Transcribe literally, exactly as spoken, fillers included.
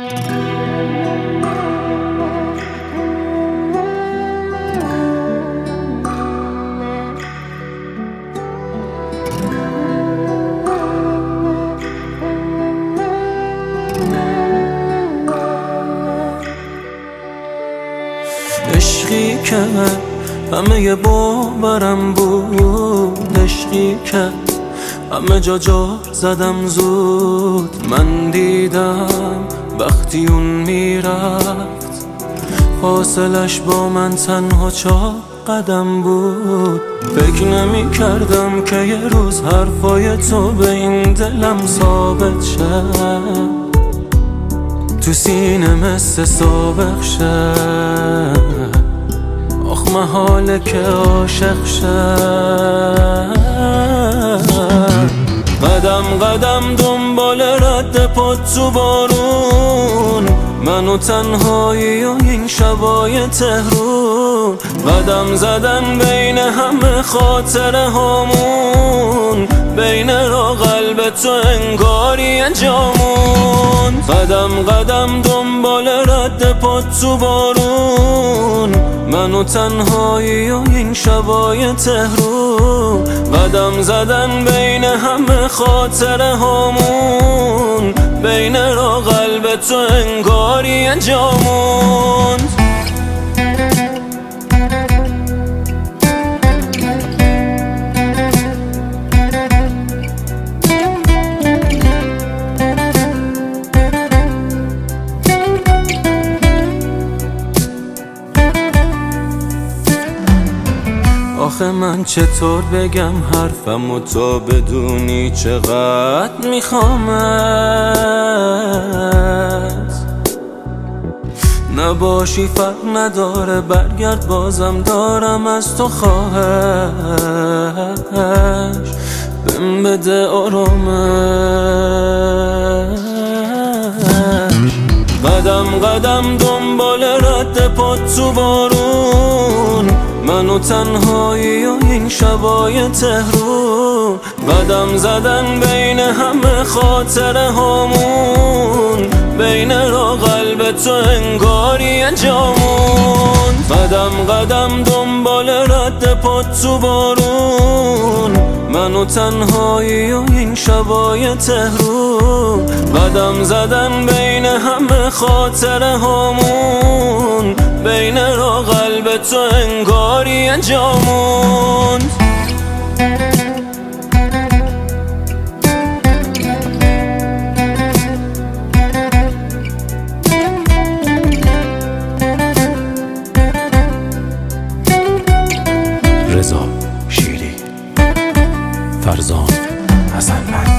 عشقی که همه باورم بود، عشقی که همه جا جار زدم زود. من دیدم وقتی اون میرفت فاصلش با من تنها چهار قدم بود. فکر نمی کردم که یه روز حرفای تو به این دلم ثابت شه، تو سینه مثل سابق شه. آخ محاله که عاشق شه. قدم قدم دنبال رد پات تو بارون، من و تنهایی و این شبای تهرون. قدم زدن بین همه خاطره هامون، بین را قلب تو انگاری جامون. قدم قدم دنبال رد پات تو بارون، من و تنهایی و این شبای تهرون. قدم زدن بین همه خاطره هامون، بین را قلب تو انگاری جامون. آخه من چطور بگم حرفم و تو بدونی چقدر میخوامت. نباشی فرق نداره، برگرد بازم دارم از تو خواهش. بهم بده آرامش. قدم قدم دنبال رد پات تو بارون، من و تنهایی و این شبای تهرون. قدم زدن بین همه خاطره هامون، بین را قلب تو انگاری جامون. قدم قدم دنبال رد پات تو بارون، من و تنهایی و این شبای تهرون. قدم زدن بین همه خاطره هامون، بین را قلب تو انگاری جامون. رضا شیری، فرزان حسن.